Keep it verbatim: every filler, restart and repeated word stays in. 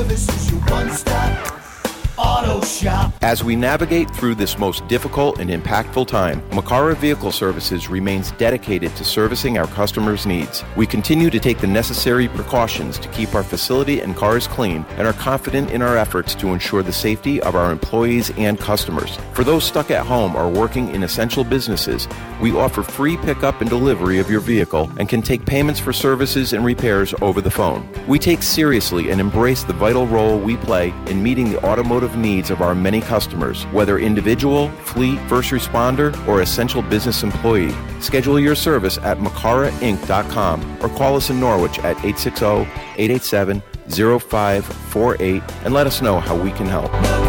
Service is your one-stop auto shop. As we navigate through this most difficult and impactful time, Macara Vehicle Services remains dedicated to servicing our customers' needs. We continue to take the necessary precautions to keep our facility and cars clean and are confident in our efforts to ensure the safety of our employees and customers. For those stuck at home or working in essential businesses, we offer free pickup and delivery of your vehicle and can take payments for services and repairs over the phone. We take seriously and embrace the vital role we play in meeting the automotive needs of our many customers, whether individual, fleet, first responder, or essential business employee. Schedule your service at macara inc dot com or call us in Norwich at eight six zero, eight eight seven, zero five four eight and let us know how we can help.